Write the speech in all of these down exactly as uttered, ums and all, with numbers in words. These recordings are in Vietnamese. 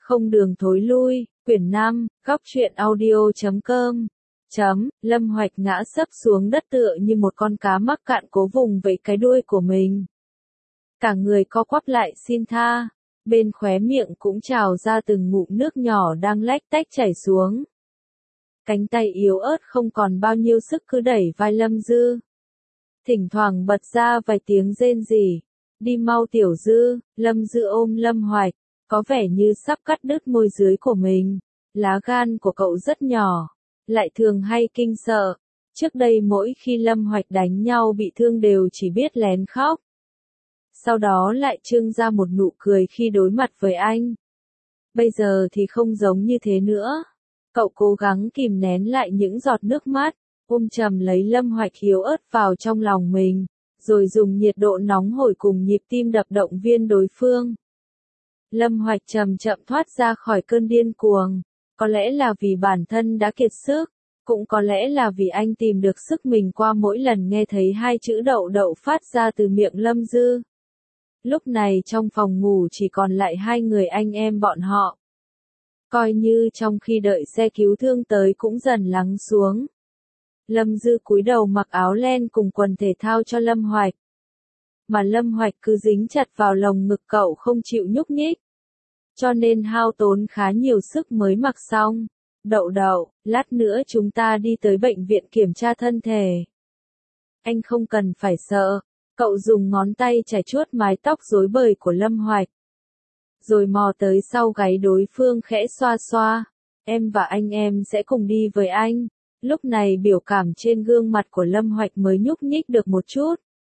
Không đường thối lui, quyển năm, góc truyện audio chấm com. Chấm, Lâm Hoạch ngã sấp xuống đất tựa như một con cá mắc cạn cố vùng vẫy cái đuôi của mình. Cả người co quắp lại xin tha, bên khóe miệng cũng trào ra từng ngụm nước nhỏ đang lách tách chảy xuống. Cánh tay yếu ớt không còn bao nhiêu sức cứ đẩy vai Lâm Dư. Thỉnh thoảng bật ra vài tiếng rên rỉ. Đi mau Tiểu Dư, Lâm Dư ôm Lâm Hoạch, có vẻ như sắp cắt đứt môi dưới của mình. Lá gan của cậu rất nhỏ, lại thường hay kinh sợ. Trước đây mỗi khi Lâm Hoạch đánh nhau bị thương đều chỉ biết lén khóc. Sau đó lại trưng ra một nụ cười khi đối mặt với anh. Bây giờ thì không giống như thế nữa. Cậu cố gắng kìm nén lại những giọt nước mắt, ôm chầm lấy Lâm Hoạch yếu ớt vào trong lòng mình, rồi dùng nhiệt độ nóng hổi cùng nhịp tim đập động viên đối phương. Lâm Hoạch chậm chậm thoát ra khỏi cơn điên cuồng, có lẽ là vì bản thân đã kiệt sức, cũng có lẽ là vì anh tìm được sức mình qua mỗi lần nghe thấy hai chữ đậu đậu phát ra từ miệng Lâm Dư. Lúc này trong phòng ngủ chỉ còn lại hai người anh em bọn họ. Coi như trong khi đợi xe cứu thương tới cũng dần lắng xuống. Lâm Dư cúi đầu mặc áo len cùng quần thể thao cho Lâm Hoạch. Mà Lâm Hoạch cứ dính chặt vào lồng ngực cậu không chịu nhúc nhích. Cho nên hao tốn khá nhiều sức mới mặc xong. Đậu đậu, lát nữa chúng ta đi tới bệnh viện kiểm tra thân thể. Anh không cần phải sợ. Cậu dùng ngón tay chải chuốt mái tóc rối bời của Lâm Hoạch. Rồi mò tới sau gáy đối phương khẽ xoa xoa. Em và anh em sẽ cùng đi với anh. Lúc này biểu cảm trên gương mặt của Lâm Hoạch mới nhúc nhích được một chút.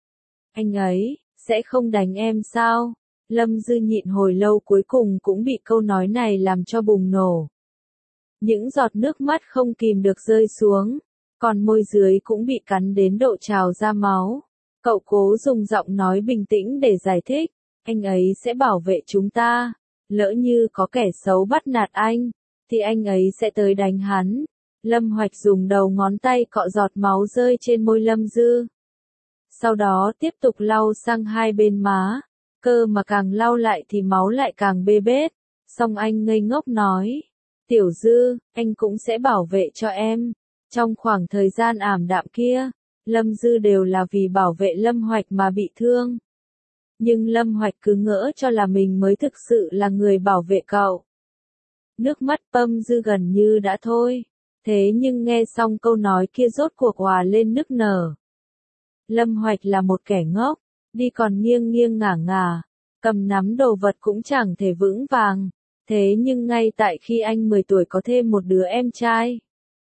Anh ấy, sẽ không đánh em sao? Lâm Dư nhịn hồi lâu cuối cùng cũng bị câu nói này làm cho bùng nổ. Những giọt nước mắt không kìm được rơi xuống, còn môi dưới cũng bị cắn đến độ trào ra máu. Cậu cố dùng giọng nói bình tĩnh để giải thích, anh ấy sẽ bảo vệ chúng ta. Lỡ như có kẻ xấu bắt nạt anh, thì anh ấy sẽ tới đánh hắn. Lâm Hoạch dùng đầu ngón tay cọ giọt máu rơi trên môi Lâm Dư. Sau đó tiếp tục lau sang hai bên má, cơ mà càng lau lại thì máu lại càng bê bết. Xong anh ngây ngốc nói, Tiểu Dư, anh cũng sẽ bảo vệ cho em. Trong khoảng thời gian ảm đạm kia, Lâm Dư đều là vì bảo vệ Lâm Hoạch mà bị thương. Nhưng Lâm Hoạch cứ ngỡ cho là mình mới thực sự là người bảo vệ cậu. Nước mắt Lâm Dư gần như đã thôi. Thế nhưng nghe xong câu nói kia rốt cuộc hòa lên nức nở. Lâm Hoạch là một kẻ ngốc, đi còn nghiêng nghiêng ngả ngả, cầm nắm đồ vật cũng chẳng thể vững vàng. Thế nhưng ngay tại khi anh mười tuổi có thêm một đứa em trai.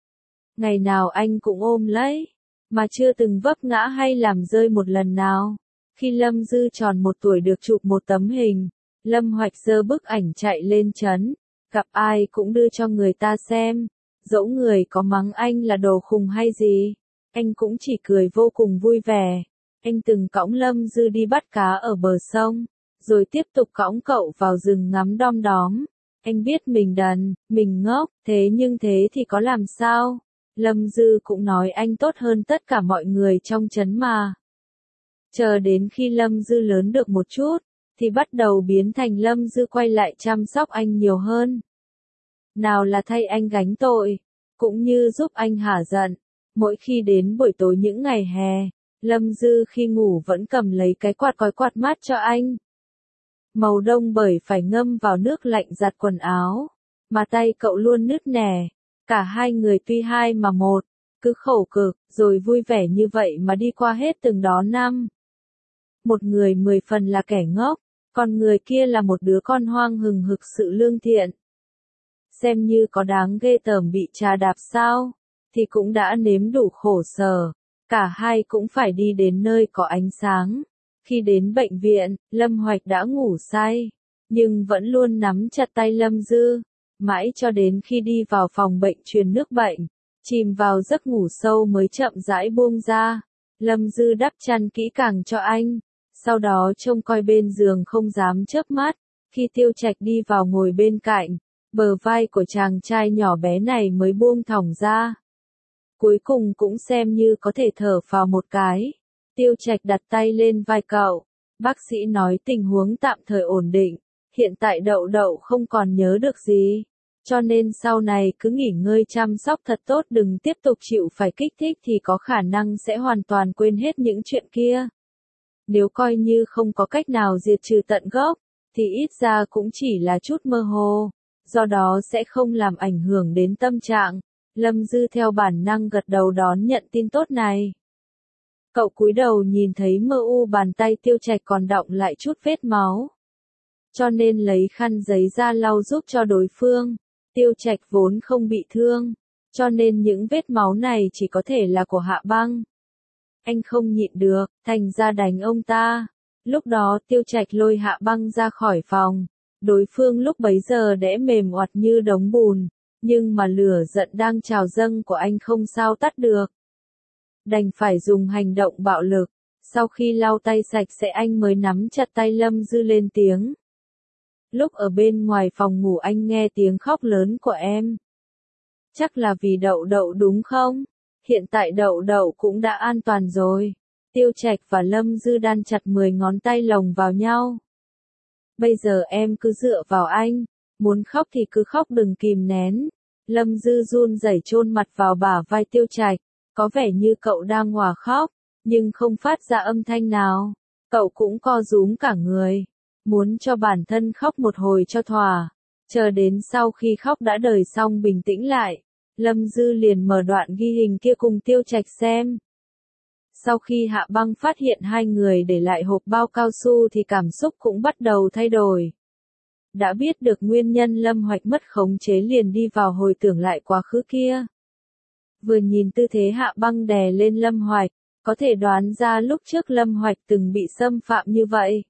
Ngày nào anh cũng ôm lấy, mà chưa từng vấp ngã hay làm rơi một lần nào. Khi Lâm Dư tròn một tuổi được chụp một tấm hình, Lâm Hoạch giơ bức ảnh chạy lên trấn, gặp ai cũng đưa cho người ta xem. Dẫu người có mắng anh là đồ khùng hay gì, anh cũng chỉ cười vô cùng vui vẻ. Anh từng cõng Lâm Dư đi bắt cá ở bờ sông, rồi tiếp tục cõng cậu vào rừng ngắm đom đóm. Anh biết mình đần, mình ngốc, thế nhưng thế thì có làm sao? Lâm Dư cũng nói anh tốt hơn tất cả mọi người trong trấn mà. Chờ đến khi Lâm Dư lớn được một chút, thì bắt đầu biến thành Lâm Dư quay lại chăm sóc anh nhiều hơn. Nào là thay anh gánh tội, cũng như giúp anh hả giận. Mỗi khi đến buổi tối những ngày hè, Lâm Dư khi ngủ vẫn cầm lấy cái quạt cói quạt mát cho anh. Màu đông bởi phải ngâm vào nước lạnh giặt quần áo, mà tay cậu luôn nứt nẻ. Cả hai người tuy hai mà một, cứ khổ cực, rồi vui vẻ như vậy mà đi qua hết từng đó năm. Một người mười phần là kẻ ngốc, còn người kia là một đứa con hoang hừng hực sự lương thiện. Xem như có đáng ghê tởm bị trà đạp sao, thì cũng đã nếm đủ khổ sở. Cả hai cũng phải đi đến nơi có ánh sáng. Khi đến bệnh viện, Lâm Hoạch đã ngủ say, nhưng vẫn luôn nắm chặt tay Lâm Dư, mãi cho đến khi đi vào phòng bệnh truyền nước bệnh, chìm vào giấc ngủ sâu mới chậm rãi buông ra. Lâm Dư đắp chăn kỹ càng cho anh, sau đó trông coi bên giường không dám chớp mắt. Khi Tiêu Trạch đi vào ngồi bên cạnh, bờ vai của chàng trai nhỏ bé này mới buông thõng ra. Cuối cùng cũng xem như có thể thở phào một cái. Tiêu Trạch đặt tay lên vai cậu. Bác sĩ nói tình huống tạm thời ổn định, Hiện tại Đậu Đậu không còn nhớ được gì, cho nên sau này cứ nghỉ ngơi chăm sóc thật tốt, đừng tiếp tục chịu phải kích thích thì có khả năng sẽ hoàn toàn quên hết những chuyện kia. Nếu coi như không có cách nào diệt trừ tận gốc, thì ít ra cũng chỉ là chút mơ hồ, do đó sẽ không làm ảnh hưởng đến tâm trạng. Lâm Dư theo bản năng gật đầu đón nhận tin tốt này. Cậu cúi đầu nhìn thấy mơ u bàn tay Tiêu Trạch còn đọng lại chút vết máu, cho nên lấy khăn giấy ra lau giúp cho đối phương. Tiêu Trạch vốn không bị thương, cho nên những vết máu này chỉ có thể là của Hạ Băng. Anh không nhịn được, thành ra đánh ông ta. Lúc đó Tiêu Trạch lôi Hạ Băng ra khỏi phòng. Đối phương lúc bấy giờ đẽ mềm oặt như đống bùn, nhưng mà lửa giận đang trào dâng của anh không sao tắt được. Đành phải dùng hành động bạo lực. Sau khi lau tay sạch sẽ anh mới nắm chặt tay Lâm Dư lên tiếng. Lúc ở bên ngoài phòng ngủ anh nghe tiếng khóc lớn của em. Chắc là vì Đậu Đậu đúng không? Hiện tại Đậu Đậu cũng đã an toàn rồi. Tiêu Trạch và Lâm Dư đan chặt mười ngón tay lồng vào nhau. Bây giờ em cứ dựa vào anh, muốn khóc thì cứ khóc đừng kìm nén. Lâm Dư run rẩy chôn mặt vào bả vai Tiêu Trạch, có vẻ như cậu đang òa khóc, nhưng không phát ra âm thanh nào. Cậu cũng co rúm cả người, muốn cho bản thân khóc một hồi cho thỏa. Chờ đến sau khi khóc đã đời xong bình tĩnh lại, Lâm Dư liền mở đoạn ghi hình kia cùng Tiêu Trạch xem. Sau khi Hạ Băng phát hiện hai người để lại hộp bao cao su thì cảm xúc cũng bắt đầu thay đổi. Đã biết được nguyên nhân Lâm Hoạch mất khống chế liền đi vào hồi tưởng lại quá khứ kia. Vừa nhìn tư thế Hạ Băng đè lên Lâm Hoạch, có thể đoán ra lúc trước Lâm Hoạch từng bị xâm phạm như vậy.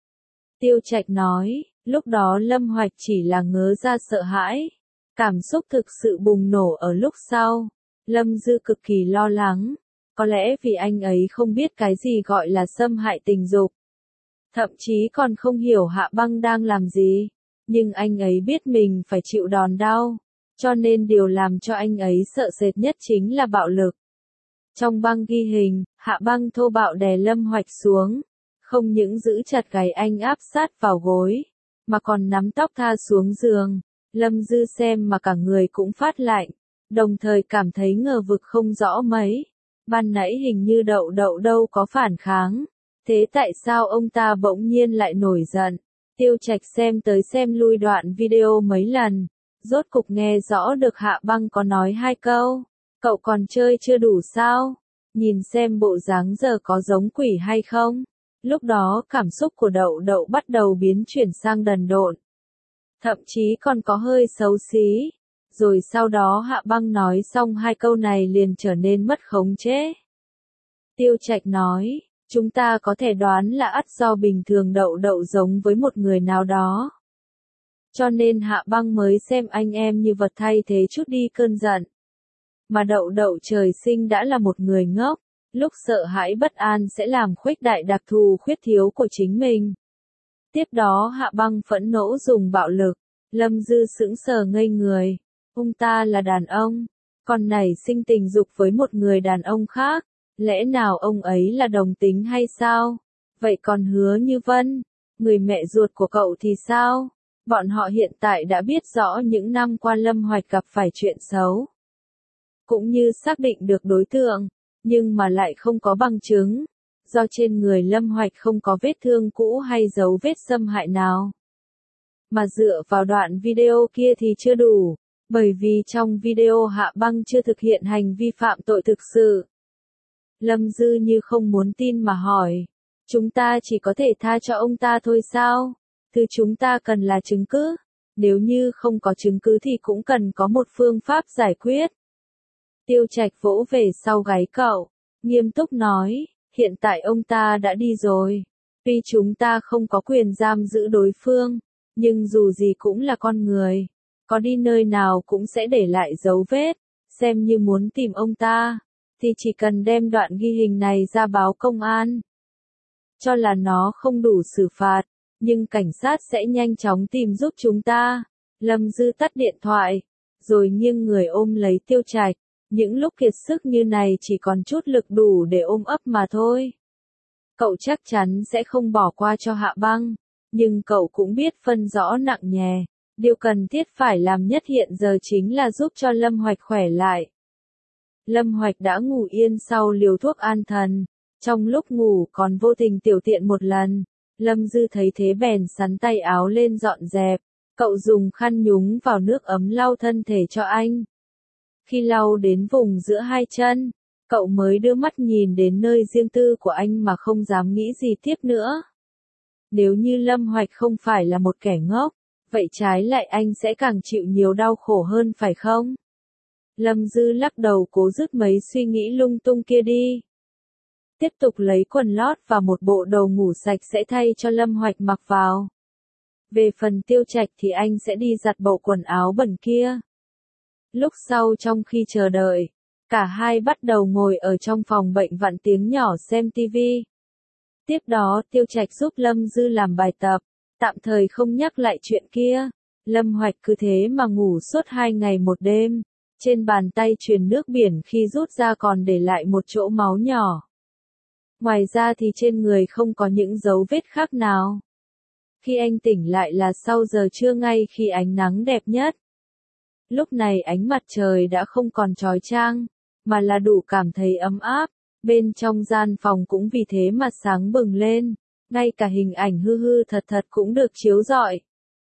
Tiêu Trạch nói, lúc đó Lâm Hoạch chỉ là ngớ ra sợ hãi. Cảm xúc thực sự bùng nổ ở lúc sau. Lâm Dư cực kỳ lo lắng. Có lẽ vì anh ấy không biết cái gì gọi là xâm hại tình dục. Thậm chí còn không hiểu Hạ Băng đang làm gì. Nhưng anh ấy biết mình phải chịu đòn đau. Cho nên điều làm cho anh ấy sợ sệt nhất chính là bạo lực. Trong băng ghi hình, Hạ Băng thô bạo đè Lâm Hoạch xuống. Không những giữ chặt gáy anh áp sát vào gối, mà còn nắm tóc tha xuống giường. Lâm Dư xem mà cả người cũng phát lạnh, đồng thời cảm thấy ngờ vực không rõ mấy. Ban nãy hình như Đậu Đậu đâu có phản kháng, thế tại sao ông ta bỗng nhiên lại nổi giận? Tiêu Trạch xem tới xem lui đoạn video mấy lần, rốt cục nghe rõ được Hạ Băng có nói hai câu. Cậu còn chơi chưa đủ sao? Nhìn xem bộ dáng giờ có giống quỷ hay không? Lúc đó cảm xúc của Đậu Đậu bắt đầu biến chuyển sang đần độn. Thậm chí còn có hơi xấu xí. Rồi sau đó Hạ Băng nói xong hai câu này liền trở nên mất khống chế. Tiêu Trạch nói, chúng ta có thể đoán là ắt do bình thường Đậu Đậu giống với một người nào đó. Cho nên Hạ Băng mới xem anh em như vật thay thế chút đi cơn giận. Mà Đậu Đậu trời sinh đã là một người ngốc, lúc sợ hãi bất an sẽ làm khuếch đại đặc thù khuyết thiếu của chính mình. Tiếp đó Hạ Băng phẫn nộ dùng bạo lực, Lâm Dư sững sờ ngây người. Ông ta là đàn ông, còn nảy sinh tình dục với một người đàn ông khác, lẽ nào ông ấy là đồng tính hay sao? Vậy còn Hứa Như Vân, người mẹ ruột của cậu thì sao? Bọn họ hiện tại đã biết rõ những năm qua Lâm Hoạch gặp phải chuyện xấu, cũng như xác định được đối tượng, nhưng mà lại không có bằng chứng, do trên người Lâm Hoạch không có vết thương cũ hay dấu vết xâm hại nào. Mà dựa vào đoạn video kia thì chưa đủ, bởi vì trong video Hạ Băng chưa thực hiện hành vi phạm tội thực sự. Lâm Dư như không muốn tin mà hỏi, chúng ta chỉ có thể tha cho ông ta thôi sao? Thứ chúng ta cần là chứng cứ, nếu như không có chứng cứ thì cũng cần có một phương pháp giải quyết. Tiêu Trạch vỗ về sau gáy cậu, nghiêm túc nói, hiện tại ông ta đã đi rồi. Tuy chúng ta không có quyền giam giữ đối phương, nhưng dù gì cũng là con người. Có đi nơi nào cũng sẽ để lại dấu vết, xem như muốn tìm ông ta, thì chỉ cần đem đoạn ghi hình này ra báo công an. Cho là nó không đủ xử phạt, nhưng cảnh sát sẽ nhanh chóng tìm giúp chúng ta. Lâm Dư tắt điện thoại, rồi nghiêng người ôm lấy Tiêu Trạch. Những lúc kiệt sức như này chỉ còn chút lực đủ để ôm ấp mà thôi. Cậu chắc chắn sẽ không bỏ qua cho Hạ Băng, Nhưng cậu cũng biết phân rõ nặng nhẹ. Điều cần thiết phải làm nhất hiện giờ chính là giúp cho Lâm Hoạch khỏe lại. Lâm Hoạch đã ngủ yên sau liều thuốc an thần. Trong lúc ngủ còn vô tình tiểu tiện một lần. Lâm Dư thấy thế bèn sắn tay áo lên dọn dẹp. Cậu dùng khăn nhúng vào nước ấm lau thân thể cho anh. Khi lau đến vùng giữa hai chân, cậu mới đưa mắt nhìn đến nơi riêng tư của anh mà không dám nghĩ gì tiếp nữa. Nếu như Lâm Hoạch không phải là một kẻ ngốc, vậy trái lại anh sẽ càng chịu nhiều đau khổ hơn phải không? Lâm Dư lắc đầu cố dứt mấy suy nghĩ lung tung kia đi. Tiếp tục lấy quần lót và một bộ đồ ngủ sạch sẽ thay cho Lâm Hoạch mặc vào. Về phần Tiêu Trạch thì anh sẽ đi giặt bộ quần áo bẩn kia. Lúc sau trong khi chờ đợi, cả hai bắt đầu ngồi ở trong phòng bệnh vặn tiếng nhỏ xem tivi. Tiếp đó Tiêu Trạch giúp Lâm Dư làm bài tập, tạm thời không nhắc lại chuyện kia. Lâm Hoạch cứ thế mà ngủ suốt hai ngày một đêm. Trên bàn tay truyền nước biển khi rút ra còn để lại một chỗ máu nhỏ. Ngoài ra thì trên người không có những dấu vết khác nào. Khi anh tỉnh lại là sau giờ trưa ngay khi ánh nắng đẹp nhất. Lúc này ánh mặt trời đã không còn chói chang, mà là đủ cảm thấy ấm áp. Bên trong gian phòng cũng vì thế mà sáng bừng lên, ngay cả hình ảnh hư hư thật thật cũng được chiếu rọi.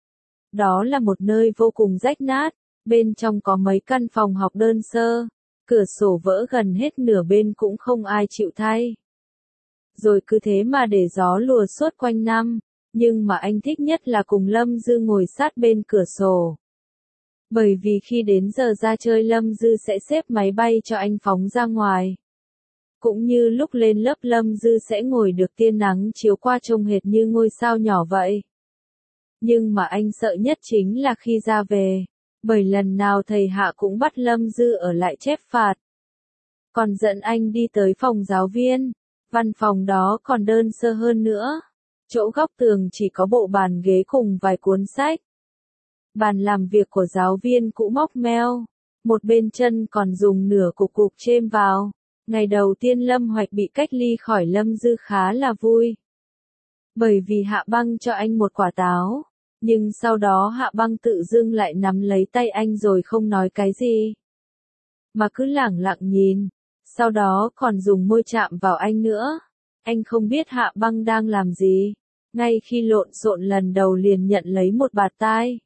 Đó là một nơi vô cùng rách nát, bên trong có mấy căn phòng học đơn sơ, cửa sổ vỡ gần hết nửa bên cũng không ai chịu thay. Rồi cứ thế mà để gió lùa suốt quanh năm, nhưng mà anh thích nhất là cùng Lâm Dư ngồi sát bên cửa sổ. Bởi vì khi đến giờ ra chơi Lâm Dư sẽ xếp máy bay cho anh phóng ra ngoài. Cũng như lúc lên lớp Lâm Dư sẽ ngồi được tia nắng chiếu qua trông hệt như ngôi sao nhỏ vậy. Nhưng mà anh sợ nhất chính là khi ra về, bởi lần nào thầy Hạ cũng bắt Lâm Dư ở lại chép phạt. Còn dẫn anh đi tới phòng giáo viên, văn phòng đó còn đơn sơ hơn nữa. Chỗ góc tường chỉ có bộ bàn ghế cùng vài cuốn sách. Bàn làm việc của giáo viên cũ móc meo, một bên chân còn dùng nửa cục cục chêm vào. Ngày đầu tiên Lâm Hoạch bị cách ly khỏi Lâm Dư khá là vui. Bởi vì Hạ Băng cho anh một quả táo, nhưng sau đó Hạ Băng tự dưng lại nắm lấy tay anh rồi không nói cái gì. Mà cứ lẳng lặng nhìn, sau đó còn dùng môi chạm vào anh nữa. Anh không biết Hạ Băng đang làm gì, ngay khi lộn xộn lần đầu liền nhận lấy một bạt tai.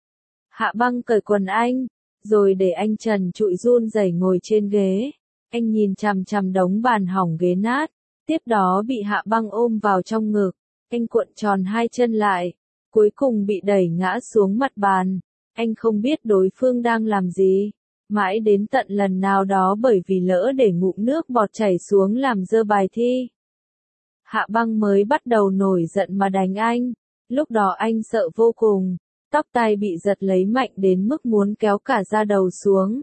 Hạ Băng cởi quần anh, rồi để anh trần trụi run rẩy ngồi trên ghế. Anh nhìn chằm chằm đống bàn hỏng ghế nát, tiếp đó bị Hạ Băng ôm vào trong ngực. Anh cuộn tròn hai chân lại, cuối cùng bị đẩy ngã xuống mặt bàn. Anh không biết đối phương đang làm gì, mãi đến tận lần nào đó bởi vì lỡ để ngụm nước bọt chảy xuống làm dơ bài thi. Hạ Băng mới bắt đầu nổi giận mà đánh anh, lúc đó anh sợ vô cùng, tóc tai bị giật lấy mạnh đến mức muốn kéo cả da đầu xuống.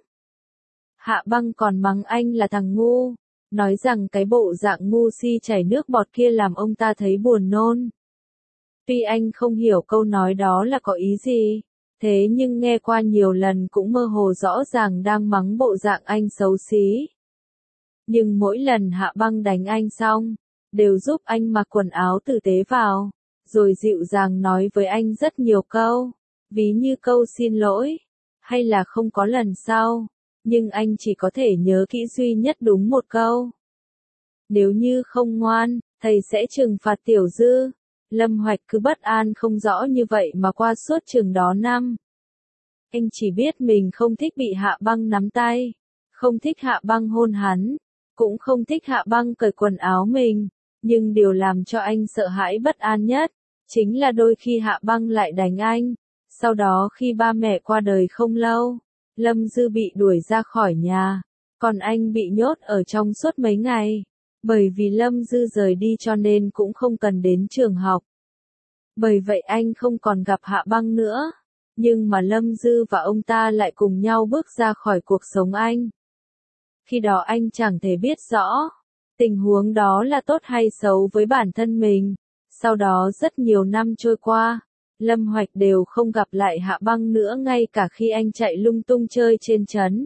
Hạ Băng còn mắng anh là thằng ngu, nói rằng cái bộ dạng ngu si chảy nước bọt kia làm ông ta thấy buồn nôn. Tuy anh không hiểu câu nói đó là có ý gì, thế nhưng nghe qua nhiều lần cũng mơ hồ rõ ràng đang mắng bộ dạng anh xấu xí. Nhưng mỗi lần Hạ Băng đánh anh xong, đều giúp anh mặc quần áo tử tế vào, rồi dịu dàng nói với anh rất nhiều câu, ví như câu xin lỗi, hay là không có lần sau. Nhưng anh chỉ có thể nhớ kỹ duy nhất đúng một câu. Nếu như không ngoan, thầy sẽ trừng phạt Tiểu Dư. Lâm Hoạch cứ bất an không rõ như vậy mà qua suốt chừng đó năm. Anh chỉ biết mình không thích bị Hạ Băng nắm tay, không thích Hạ Băng hôn hắn, cũng không thích Hạ Băng cởi quần áo mình. Nhưng điều làm cho anh sợ hãi bất an nhất, chính là đôi khi Hạ Băng lại đánh anh. Sau đó khi ba mẹ qua đời không lâu, Lâm Dư bị đuổi ra khỏi nhà, còn anh bị nhốt ở trong suốt mấy ngày. Bởi vì Lâm Dư rời đi cho nên cũng không cần đến trường học. Bởi vậy anh không còn gặp Hạ Băng nữa. Nhưng mà Lâm Dư và ông ta lại cùng nhau bước ra khỏi cuộc sống anh. Khi đó anh chẳng thể biết rõ tình huống đó là tốt hay xấu với bản thân mình. Sau đó rất nhiều năm trôi qua, Lâm Hoạch đều không gặp lại Hạ Băng nữa ngay cả khi anh chạy lung tung chơi trên trấn.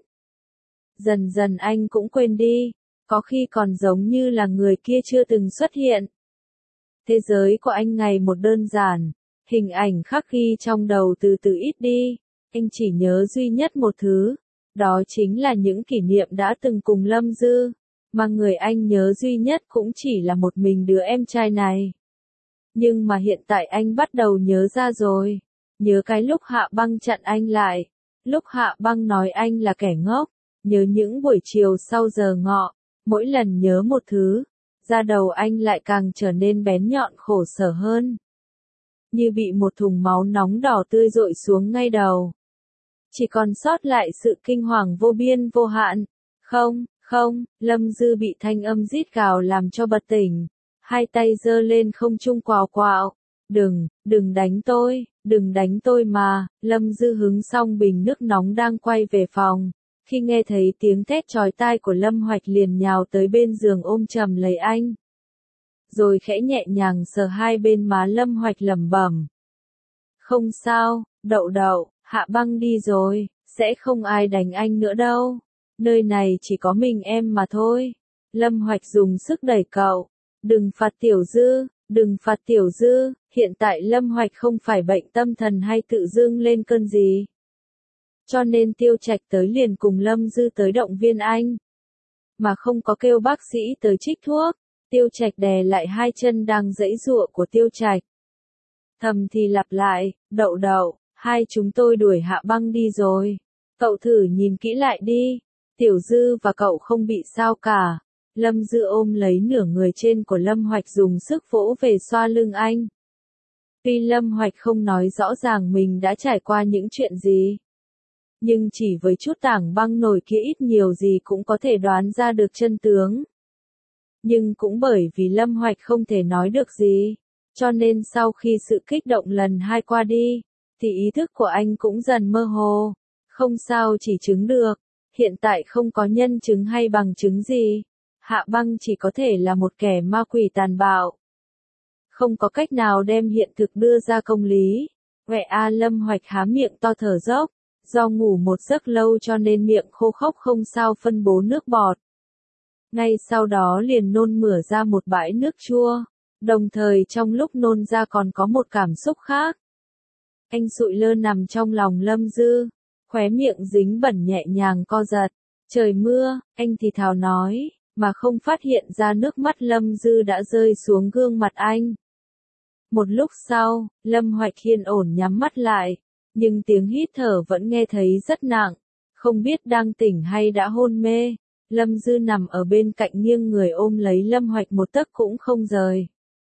Dần dần anh cũng quên đi, có khi còn giống như là người kia chưa từng xuất hiện. Thế giới của anh ngày một đơn giản, Hình ảnh khắc ghi trong đầu từ từ ít đi, anh chỉ nhớ duy nhất một thứ, đó chính là những kỷ niệm đã từng cùng Lâm Dư, mà người anh nhớ duy nhất cũng chỉ là một mình đứa em trai này. Nhưng mà hiện tại anh bắt đầu nhớ ra rồi, nhớ cái lúc Hạ Băng chặn anh lại, lúc Hạ Băng nói anh là kẻ ngốc, nhớ những buổi chiều sau giờ ngọ, mỗi lần nhớ một thứ, da đầu anh lại càng trở nên bén nhọn khổ sở hơn. Như bị một thùng máu nóng đỏ tươi dội xuống ngay đầu. Chỉ còn sót lại sự kinh hoàng vô biên vô hạn. Không, không, Lâm Dư bị thanh âm rít gào làm cho bật tỉnh. Hai tay giơ lên không trung quào quào. Đừng, đừng đánh tôi, đừng đánh tôi mà. Lâm Dư hứng xong bình nước nóng đang quay về phòng. Khi nghe thấy tiếng thét chói tai của Lâm Hoạch liền nhào tới bên giường ôm chầm lấy anh. Rồi khẽ nhẹ nhàng sờ hai bên má Lâm Hoạch lẩm bẩm. Không sao, Đậu Đậu, Hạ Băng đi rồi, sẽ không ai đánh anh nữa đâu. Nơi này chỉ có mình em mà thôi. Lâm Hoạch dùng sức đẩy cậu. Đừng phạt Tiểu Dư, đừng phạt Tiểu Dư. Hiện tại Lâm Hoạch không phải bệnh tâm thần hay tự dưng lên cơn gì. Cho nên Tiêu Trạch tới liền cùng Lâm Dư tới động viên anh. Mà không có kêu bác sĩ tới trích thuốc. Tiêu Trạch đè lại hai chân đang giãy giụa của Tiêu Trạch. Thầm thì lặp lại, Đậu Đậu, hai chúng tôi đuổi Hạ Băng đi rồi. Cậu thử nhìn kỹ lại đi. Tiểu Dư và cậu không bị sao cả. Lâm Dư ôm lấy nửa người trên của Lâm Hoạch dùng sức vỗ về xoa lưng anh. Tuy Lâm Hoạch không nói rõ ràng mình đã trải qua những chuyện gì. Nhưng chỉ với chút tảng băng nổi kia ít nhiều gì cũng có thể đoán ra được chân tướng. Nhưng cũng bởi vì Lâm Hoạch không thể nói được gì, cho nên sau khi sự kích động lần hai qua đi, thì ý thức của anh cũng dần mơ hồ. Không sao chỉ chứng được, hiện tại không có nhân chứng hay bằng chứng gì. Hạ Băng chỉ có thể là một kẻ ma quỷ tàn bạo. Không có cách nào đem hiện thực đưa ra công lý. Vậy a Lâm Hoạch há miệng to thở dốc, do ngủ một giấc lâu cho nên miệng khô khốc không sao phân bố nước bọt. Ngay sau đó liền nôn mửa ra một bãi nước chua, đồng thời trong lúc nôn ra còn có một cảm xúc khác. Anh sụi lơ nằm trong lòng Lâm Dư, khóe miệng dính bẩn nhẹ nhàng co giật. Trời mưa, anh thì thào nói, mà không phát hiện ra nước mắt Lâm Dư đã rơi xuống gương mặt anh. Một lúc sau, Lâm Hoạch yên ổn nhắm mắt lại, nhưng tiếng hít thở vẫn nghe thấy rất nặng, không biết đang tỉnh hay đã hôn mê. Lâm Dư nằm ở bên cạnh nghiêng người ôm lấy Lâm Hoạch một tấc cũng không rời.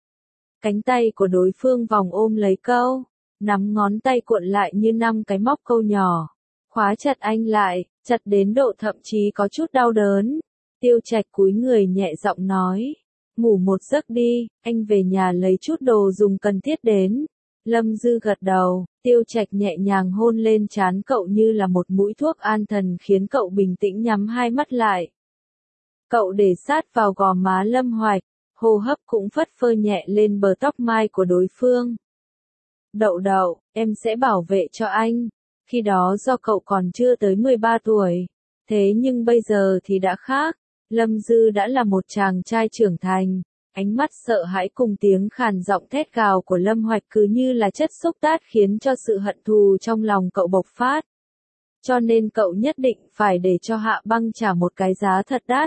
Cánh tay của đối phương vòng ôm lấy câu, nắm ngón tay cuộn lại như năm cái móc câu nhỏ, khóa chặt anh lại, chặt đến độ thậm chí có chút đau đớn. Tiêu Trạch cúi người nhẹ giọng nói, ngủ một giấc đi, anh về nhà lấy chút đồ dùng cần thiết đến. Lâm Dư gật đầu, Tiêu Trạch nhẹ nhàng hôn lên trán cậu như là một mũi thuốc an thần khiến cậu bình tĩnh nhắm hai mắt lại. Cậu để sát vào gò má Lâm Hoạch, hô hấp cũng phất phơ nhẹ lên bờ tóc mai của đối phương. Đậu Đậu, em sẽ bảo vệ cho anh. Khi đó do cậu còn chưa tới mười ba tuổi, thế nhưng bây giờ thì đã khác. Lâm Dư đã là một chàng trai trưởng thành, ánh mắt sợ hãi cùng tiếng khàn giọng thét gào của Lâm Hoạch cứ như là chất xúc tác khiến cho sự hận thù trong lòng cậu bộc phát. Cho nên cậu nhất định phải để cho Hạ Băng trả một cái giá thật đắt.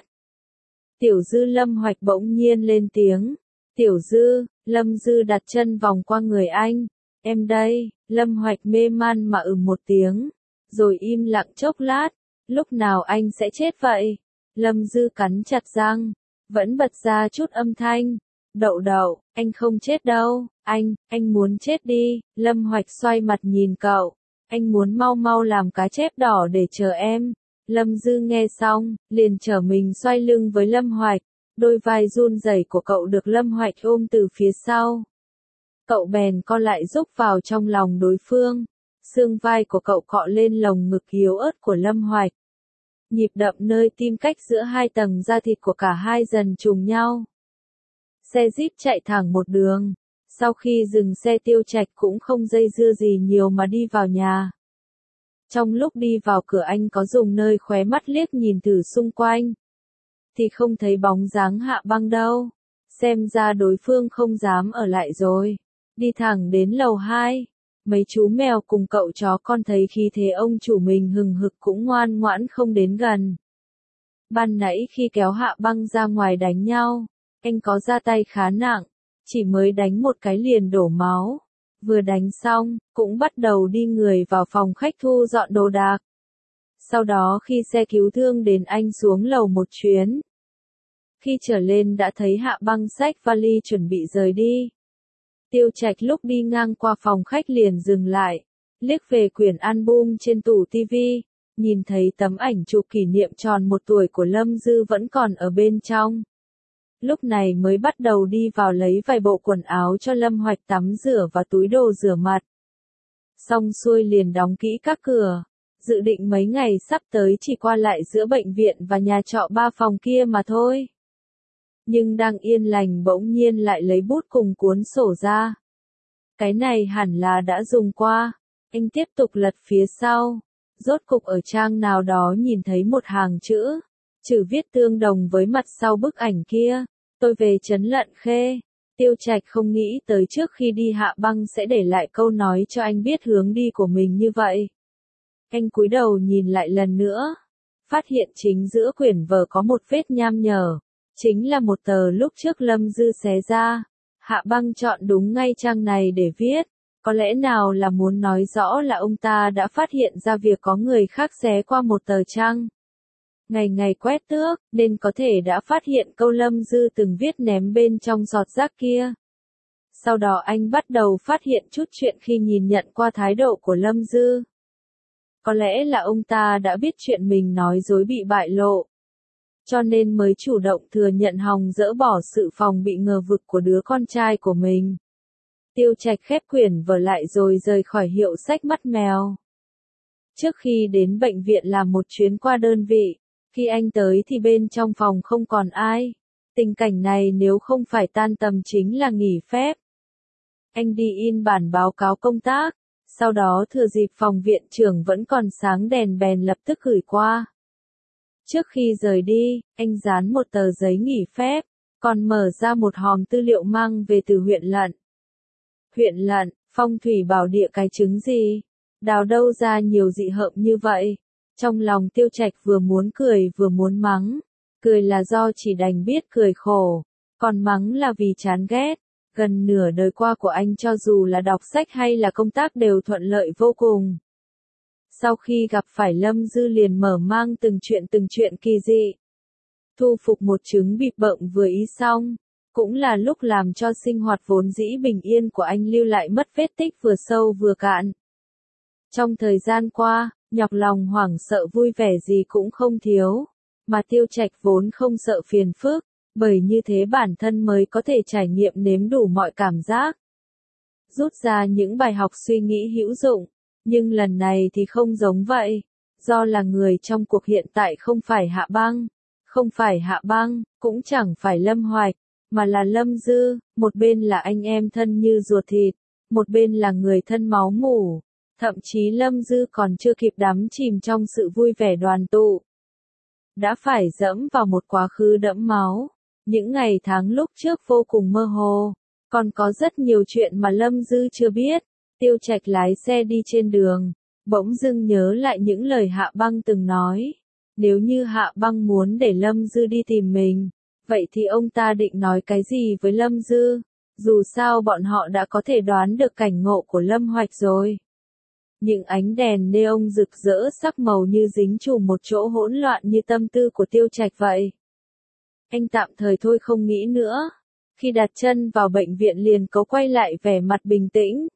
Tiểu Dư Lâm Hoạch bỗng nhiên lên tiếng. Tiểu Dư, Lâm Dư đặt chân vòng qua người anh. Em đây, Lâm Hoạch mê man mà ừm một tiếng, rồi im lặng chốc lát. Lúc nào anh sẽ chết vậy? Lâm Dư cắn chặt răng, vẫn bật ra chút âm thanh. Đậu Đậu, anh không chết đâu, anh, anh muốn chết đi. Lâm Hoạch xoay mặt nhìn cậu, anh muốn mau mau làm cá chép đỏ để chờ em. Lâm Dư nghe xong, liền trở mình xoay lưng với Lâm Hoạch, đôi vai run rẩy của cậu được Lâm Hoạch ôm từ phía sau. Cậu bèn co lại rúc vào trong lòng đối phương, xương vai của cậu cọ lên lồng ngực yếu ớt của Lâm Hoạch. Nhịp đập nơi tim cách giữa hai tầng da thịt của cả hai dần trùng nhau. Xe Jeep chạy thẳng một đường, sau khi dừng xe Tiêu Trạch cũng không dây dưa gì nhiều mà đi vào nhà. Trong lúc đi vào cửa anh có dùng nơi khóe mắt liếc nhìn thử xung quanh, thì không thấy bóng dáng Hạ Băng đâu, xem ra đối phương không dám ở lại rồi. Đi thẳng đến lầu hai. Mấy chú mèo cùng cậu chó con thấy khí thế ông chủ mình hừng hực cũng ngoan ngoãn không đến gần. Ban nãy khi kéo Hạ Băng ra ngoài đánh nhau, anh có ra tay khá nặng, chỉ mới đánh một cái liền đổ máu. Vừa đánh xong, cũng bắt đầu đi người vào phòng khách thu dọn đồ đạc. Sau đó khi xe cứu thương đến anh xuống lầu một chuyến. Khi trở lên đã thấy Hạ Băng xách vali chuẩn bị rời đi. Tiêu Trạch lúc đi ngang qua phòng khách liền dừng lại, liếc về quyển album trên tủ tivi, nhìn thấy tấm ảnh chụp kỷ niệm tròn một tuổi của Lâm Dư vẫn còn ở bên trong. Lúc này mới bắt đầu đi vào lấy vài bộ quần áo cho Lâm Hoạch tắm rửa và túi đồ rửa mặt. Xong xuôi liền đóng kỹ các cửa, dự định mấy ngày sắp tới chỉ qua lại giữa bệnh viện và nhà trọ ba phòng kia mà thôi. Nhưng đang yên lành bỗng nhiên lại lấy bút cùng cuốn sổ ra. Cái này hẳn là đã dùng qua. Anh tiếp tục lật phía sau. Rốt cục ở trang nào đó nhìn thấy một hàng chữ. Chữ viết tương đồng với mặt sau bức ảnh kia. Tôi về Trấn Lận Khê. Tiêu Trạch không nghĩ tới trước khi đi Hạ Băng sẽ để lại câu nói cho anh biết hướng đi của mình như vậy. Anh cúi đầu nhìn lại lần nữa. Phát hiện chính giữa quyển vở có một vết nham nhở. Chính là một tờ lúc trước Lâm Dư xé ra. Hạ Băng chọn đúng ngay trang này để viết. Có lẽ nào là muốn nói rõ là ông ta đã phát hiện ra việc có người khác xé qua một tờ trang. Ngày ngày quét tước, nên có thể đã phát hiện câu Lâm Dư từng viết ném bên trong giọt rác kia. Sau đó anh bắt đầu phát hiện chút chuyện khi nhìn nhận qua thái độ của Lâm Dư. Có lẽ là ông ta đã biết chuyện mình nói dối bị bại lộ. Cho nên mới chủ động thừa nhận hòng dỡ bỏ sự phòng bị ngờ vực của đứa con trai của mình. Tiêu Trạch khép quyển vở lại rồi rời khỏi hiệu sách mắt mèo. Trước khi đến bệnh viện làm một chuyến qua đơn vị, khi anh tới thì bên trong phòng không còn ai. Tình cảnh này nếu không phải tan tầm chính là nghỉ phép. Anh đi in bản báo cáo công tác, sau đó thừa dịp phòng viện trưởng vẫn còn sáng đèn bèn lập tức gửi qua. Trước khi rời đi, anh dán một tờ giấy nghỉ phép, còn mở ra một hòm tư liệu mang về từ huyện Lận. Huyện Lận, phong thủy bảo địa cái trứng gì? Đào đâu ra nhiều dị hợm như vậy? Trong lòng Tiêu Trạch vừa muốn cười vừa muốn mắng. Cười là do chỉ đành biết cười khổ, còn mắng là vì chán ghét. Gần nửa đời qua của anh cho dù là đọc sách hay là công tác đều thuận lợi vô cùng. Sau khi gặp phải Lâm Dư liền mở mang từng chuyện từng chuyện kỳ dị. Thu phục một trứng bịp bợm vừa ý xong, cũng là lúc làm cho sinh hoạt vốn dĩ bình yên của anh lưu lại mất vết tích vừa sâu vừa cạn. Trong thời gian qua, nhọc lòng hoảng sợ vui vẻ gì cũng không thiếu, mà Tiêu Trạch vốn không sợ phiền phức, bởi như thế bản thân mới có thể trải nghiệm nếm đủ mọi cảm giác. Rút ra những bài học suy nghĩ hữu dụng. Nhưng lần này thì không giống vậy, do là người trong cuộc hiện tại không phải Hạ Băng, không phải Hạ Băng, cũng chẳng phải Lâm Hoạch, mà là Lâm Dư, một bên là anh em thân như ruột thịt, một bên là người thân máu mủ, thậm chí Lâm Dư còn chưa kịp đắm chìm trong sự vui vẻ đoàn tụ. Đã phải dẫm vào một quá khứ đẫm máu, những ngày tháng lúc trước vô cùng mơ hồ, còn có rất nhiều chuyện mà Lâm Dư chưa biết. Tiêu Trạch lái xe đi trên đường, bỗng dưng nhớ lại những lời Hạ Băng từng nói. Nếu như Hạ Băng muốn để Lâm Dư đi tìm mình, vậy thì ông ta định nói cái gì với Lâm Dư? Dù sao bọn họ đã có thể đoán được cảnh ngộ của Lâm Hoạch rồi. Những ánh đèn neon rực rỡ sắc màu như dính chùm một chỗ hỗn loạn như tâm tư của Tiêu Trạch vậy. Anh tạm thời thôi không nghĩ nữa. Khi đặt chân vào bệnh viện liền có quay lại vẻ mặt bình tĩnh.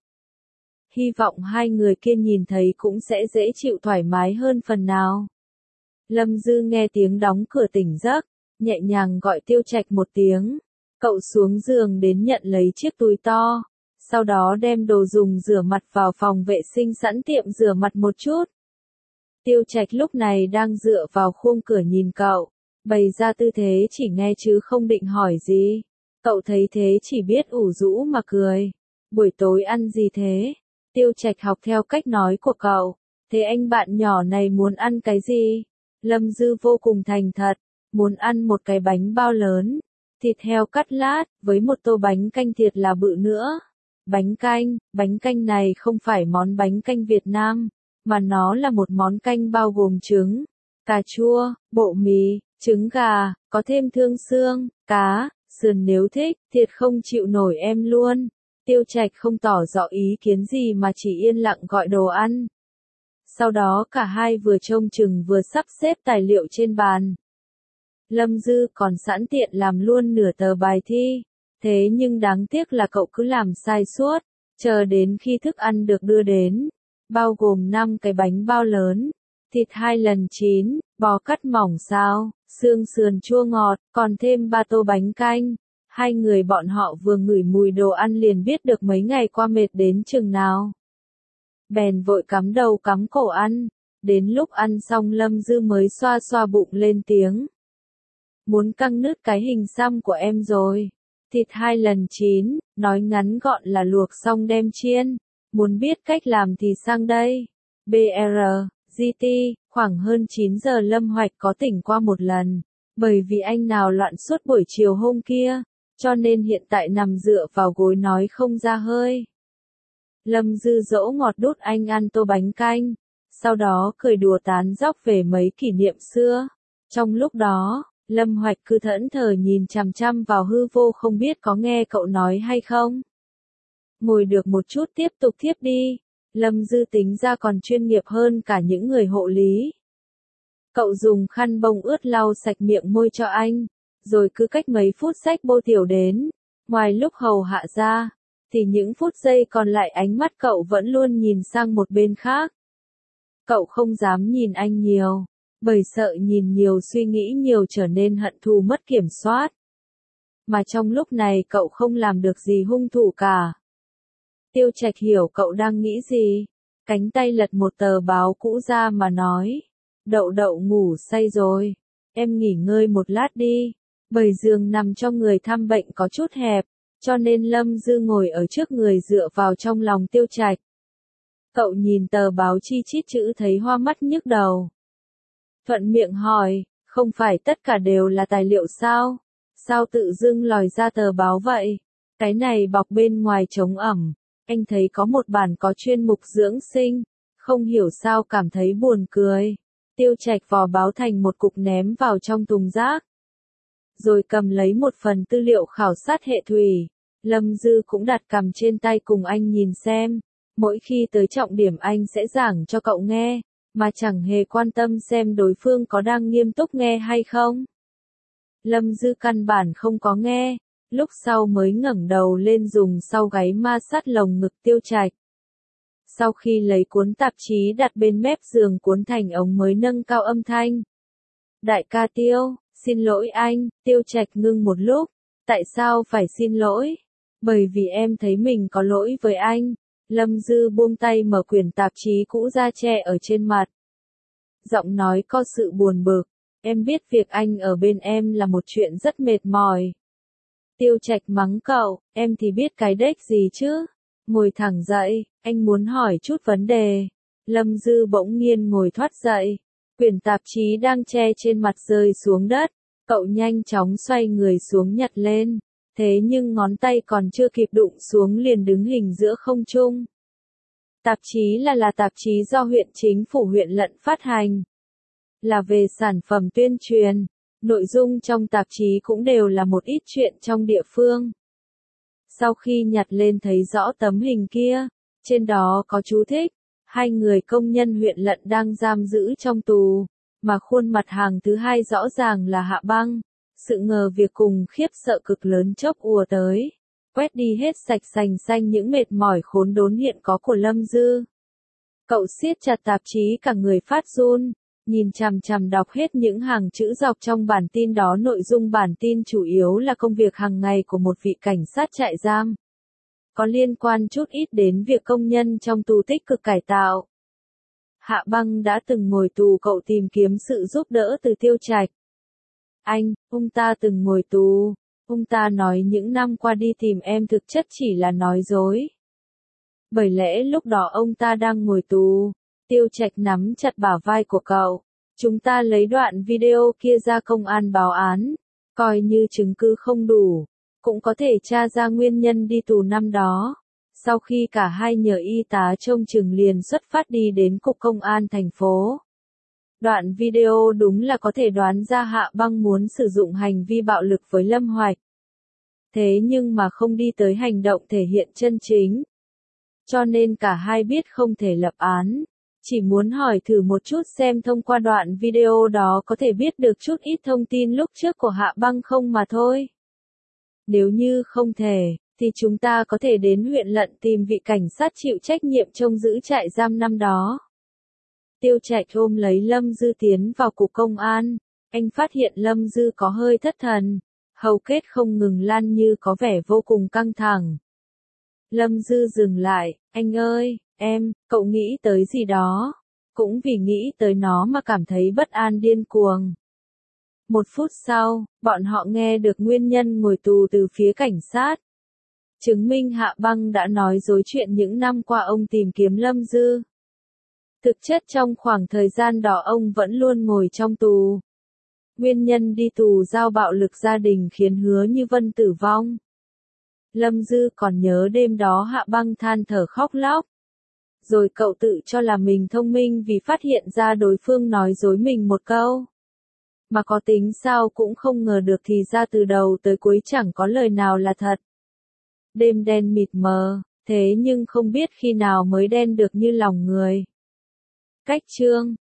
Hy vọng hai người kia nhìn thấy cũng sẽ dễ chịu thoải mái hơn phần nào. Lâm Dư nghe tiếng đóng cửa tỉnh giấc, nhẹ nhàng gọi Tiêu Trạch một tiếng. Cậu xuống giường đến nhận lấy chiếc túi to, sau đó đem đồ dùng rửa mặt vào phòng vệ sinh sẵn tiệm rửa mặt một chút. Tiêu Trạch lúc này đang dựa vào khung cửa nhìn cậu, bày ra tư thế chỉ nghe chứ không định hỏi gì. Cậu thấy thế chỉ biết ủ rũ mà cười. Buổi tối ăn gì thế? Tiêu Trạch học theo cách nói của cậu. Thế anh bạn nhỏ này muốn ăn cái gì? Lâm Dư vô cùng thành thật, muốn ăn một cái bánh bao lớn, thịt heo cắt lát, với một tô bánh canh thiệt là bự nữa. Bánh canh, bánh canh này không phải món bánh canh Việt Nam, mà nó là một món canh bao gồm trứng, cà chua, bộ mì, trứng gà, có thêm thương xương, cá, sườn nếu thích, thiệt không chịu nổi em luôn. Tiêu Trạch không tỏ rõ ý kiến gì mà chỉ yên lặng gọi đồ ăn. Sau đó cả hai vừa trông chừng vừa sắp xếp tài liệu trên bàn. Lâm Dư còn sẵn tiện làm luôn nửa tờ bài thi. Thế nhưng đáng tiếc là cậu cứ làm sai suốt, chờ đến khi thức ăn được đưa đến, bao gồm năm cái bánh bao lớn, thịt hai lần chín, bò cắt mỏng xào, xương sườn chua ngọt, còn thêm ba tô bánh canh. Hai người bọn họ vừa ngửi mùi đồ ăn liền biết được mấy ngày qua mệt đến chừng nào. Bèn vội cắm đầu cắm cổ ăn, đến lúc ăn xong Lâm Dư mới xoa xoa bụng lên tiếng. Muốn căng nứt cái hình xăm của em rồi. Thịt hai lần chín, nói ngắn gọn là luộc xong đem chiên. Muốn biết cách làm thì sang đây. bê rờ, giê tê, khoảng hơn chín giờ Lâm Hoạch có tỉnh qua một lần. Bởi vì anh nào loạn suốt buổi chiều hôm kia, cho nên hiện tại nằm dựa vào gối nói không ra hơi. Lâm Dư dỗ ngọt đút anh ăn tô bánh canh, sau đó cười đùa tán dóc về mấy kỷ niệm xưa. Trong lúc đó, Lâm Hoạch cứ thẫn thờ nhìn chằm chằm vào hư vô không biết có nghe cậu nói hay không. Ngồi được một chút tiếp tục thiếp đi. Lâm Dư tính ra còn chuyên nghiệp hơn cả những người hộ lý. Cậu dùng khăn bông ướt lau sạch miệng môi cho anh, rồi cứ cách mấy phút xách bô tiểu đến. Ngoài lúc hầu hạ ra, thì những phút giây còn lại ánh mắt cậu vẫn luôn nhìn sang một bên khác. Cậu không dám nhìn anh nhiều, bởi sợ nhìn nhiều suy nghĩ nhiều trở nên hận thù mất kiểm soát. Mà trong lúc này cậu không làm được gì hung thủ cả. Tiêu Trạch hiểu cậu đang nghĩ gì, cánh tay lật một tờ báo cũ ra mà nói. Đậu đậu ngủ say rồi, em nghỉ ngơi một lát đi, bởi giường nằm cho người thăm bệnh có chút hẹp, cho nên Lâm Dư ngồi ở trước người dựa vào trong lòng Tiêu Trạch. Cậu nhìn tờ báo chi chít chữ thấy hoa mắt nhức đầu. Thuận miệng hỏi, không phải tất cả đều là tài liệu sao? Sao tự dưng lòi ra tờ báo vậy? Cái này bọc bên ngoài chống ẩm, anh thấy có một bản có chuyên mục dưỡng sinh, không hiểu sao cảm thấy buồn cười. Tiêu Trạch vò báo thành một cục ném vào trong thùng rác. Rồi cầm lấy một phần tư liệu khảo sát hệ thủy. Lâm Dư cũng đặt cầm trên tay cùng anh nhìn xem. Mỗi khi tới trọng điểm anh sẽ giảng cho cậu nghe, mà chẳng hề quan tâm xem đối phương có đang nghiêm túc nghe hay không. Lâm Dư căn bản không có nghe, lúc sau mới ngẩng đầu lên dùng sau gáy ma sát lồng ngực Tiêu Trạch. Sau khi lấy cuốn tạp chí đặt bên mép giường cuốn thành ống mới nâng cao âm thanh. Đại ca Tiêu, xin lỗi anh. Tiêu Trạch ngưng một lúc. Tại sao phải xin lỗi? Bởi vì em thấy mình có lỗi với anh. Lâm Dư buông tay mở quyển tạp chí cũ ra che ở trên mặt. Giọng nói có sự buồn bực. Em biết việc anh ở bên em là một chuyện rất mệt mỏi. Tiêu Trạch mắng cậu, em thì biết cái đếch gì chứ? Ngồi thẳng dậy, anh muốn hỏi chút vấn đề. Lâm Dư bỗng nhiên ngồi thoát dậy. Quyển tạp chí đang che trên mặt rơi xuống đất. Cậu nhanh chóng xoay người xuống nhặt lên. Thế nhưng ngón tay còn chưa kịp đụng xuống liền đứng hình giữa không trung. Tạp chí là là tạp chí do huyện chính phủ huyện Lận phát hành. Là về sản phẩm tuyên truyền. Nội dung trong tạp chí cũng đều là một ít chuyện trong địa phương. Sau khi nhặt lên thấy rõ tấm hình kia, trên đó có chú thích, hai người công nhân huyện Lận đang giam giữ trong tù, mà khuôn mặt hàng thứ hai rõ ràng là Hạ Băng. Sự ngờ việc cùng khiếp sợ cực lớn chốc ùa tới, quét đi hết sạch sành xanh những mệt mỏi khốn đốn hiện có của Lâm Dư. Cậu siết chặt tạp chí cả người phát run, nhìn chằm chằm đọc hết những hàng chữ dọc trong bản tin đó. Nội dung bản tin chủ yếu là công việc hàng ngày của một vị cảnh sát trại giam. Có liên quan chút ít đến việc công nhân trong tù tích cực cải tạo. Hạ Băng đã từng ngồi tù, cậu tìm kiếm sự giúp đỡ từ Tiêu Trạch. Anh, ông ta từng ngồi tù. Ông ta nói những năm qua đi tìm em thực chất chỉ là nói dối. Bởi lẽ lúc đó ông ta đang ngồi tù. Tiêu Trạch nắm chặt bả vai của cậu. Chúng ta lấy đoạn video kia ra công an báo án. Coi như chứng cứ không đủ. Cũng có thể tra ra nguyên nhân đi tù năm đó. Sau khi cả hai nhờ y tá trông chừng liền xuất phát đi đến cục công an thành phố. Đoạn video đúng là có thể đoán ra Hạ Băng muốn sử dụng hành vi bạo lực với Lâm Hoạch. Thế nhưng mà không đi tới hành động thể hiện chân chính. Cho nên cả hai biết không thể lập án. Chỉ muốn hỏi thử một chút xem thông qua đoạn video đó có thể biết được chút ít thông tin lúc trước của Hạ Băng không mà thôi. Nếu như không thể, thì chúng ta có thể đến huyện Lận tìm vị cảnh sát chịu trách nhiệm trông giữ trại giam năm đó. Tiêu Trạch ôm lấy Lâm Dư tiến vào cục công an, anh phát hiện Lâm Dư có hơi thất thần, hầu kết không ngừng lan như có vẻ vô cùng căng thẳng. Lâm Dư dừng lại, anh ơi, em, cậu nghĩ tới gì đó? Cũng vì nghĩ tới nó mà cảm thấy bất an điên cuồng. Một phút sau, bọn họ nghe được nguyên nhân ngồi tù từ phía cảnh sát. Chứng minh Hạ Băng đã nói dối chuyện những năm qua ông tìm kiếm Lâm Dư. Thực chất trong khoảng thời gian đó ông vẫn luôn ngồi trong tù. Nguyên nhân đi tù giao bạo lực gia đình khiến Hứa Như Vân tử vong. Lâm Dư còn nhớ đêm đó Hạ Băng than thở khóc lóc. Rồi cậu tự cho là mình thông minh vì phát hiện ra đối phương nói dối mình một câu. Mà có tính sao cũng không ngờ được thì ra từ đầu tới cuối chẳng có lời nào là thật. Đêm đen mịt mờ, thế nhưng không biết khi nào mới đen được như lòng người. Cách chương